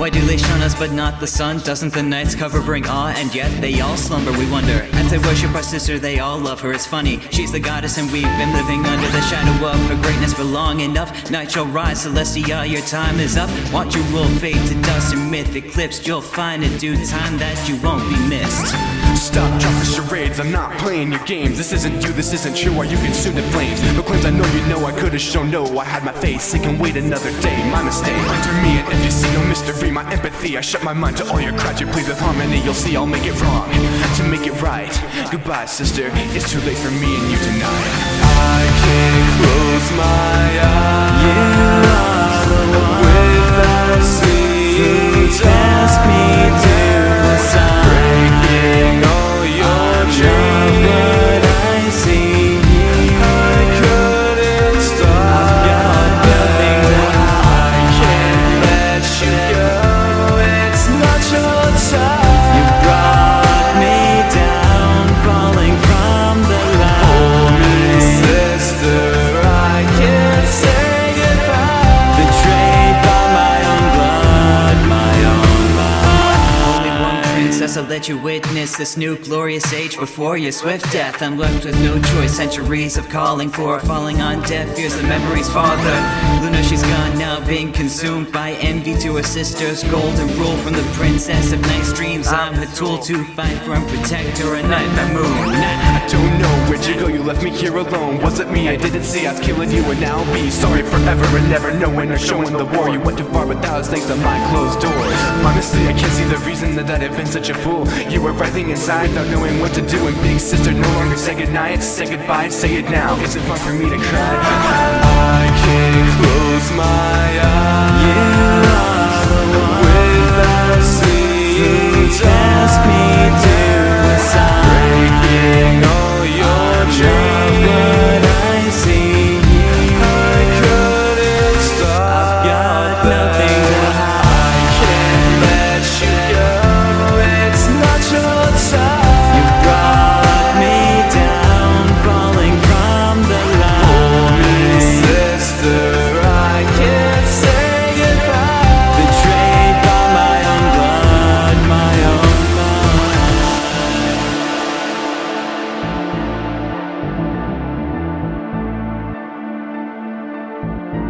Why do they shun us but not the sun? Doesn't the night's cover bring awe? And yet they all slumber, we wonder. As they worship our sister, they all love her. It's funny, she's the goddess and we've been living under the shadow of her greatness for long enough. Night shall rise, Celestia, your time is up. Watch your will fade to dust and myth eclipsed. You'll find in due time that you won't be missed. Stop, drop the charades, I'm not playing your games. This isn't you, this isn't true, are you consumed in flames? No claims, I know you know, I could've shown no. I had my face, it can wait another day, my mistake. Under me an FGC, no mystery, my empathy. I shut my mind to all your cries, you please with harmony. You'll see I'll make it wrong, to make it right. Goodbye sister, it's too late for me and you tonight. I can't close my eyes, you are the one without seeing. Task me to the side, breaking all your dreams. What I see, I couldn't stop. I've got nothing that I can't let you go. It's not your time. You brought me down, falling from the line. Hold me, sister, I can't say goodbye. Betrayed by my own blood, my own blood. Only one princess, I'll let you witness this new glorious age before your swift death. I'm left with no choice, centuries of calling for, falling on deaf ears, the memories father. Luna, she's gone now, being consumed by envy to her sister's golden rule. From the princess of night's dreams, I'm a tool to fight for and protect her at night, the moon. I don't know where'd you go, you left me here alone. Was it me I didn't see I was killing you and now I'll be sorry forever and never knowing or showing the war. You went too far but that was thanks to my closed doors. Honestly I can't see the reason that I've been such a fool. You were writhing inside without knowing what to do. And big sister no longer say goodnight, say goodbye, say it now. Is it fun for me to cry? I can't close my eyes, you are the one without seeing. Task me to the side, breaking all your dreams. What I see, I couldn't stop. I've got nothing that I can't let you go. It's not your time. You brought me down, falling from the line. Hold me, sister, I can't say goodbye. Betrayed by my own blood, my own blood.